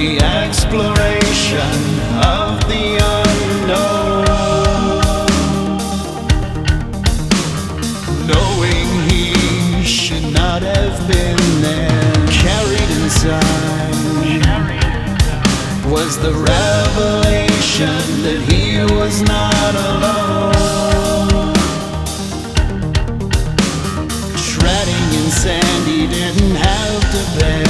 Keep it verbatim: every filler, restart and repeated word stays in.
the exploration of the unknown, knowing he should not have been there. Carried inside was the revelation that he was not alone. Treading in sand he didn't have to bear.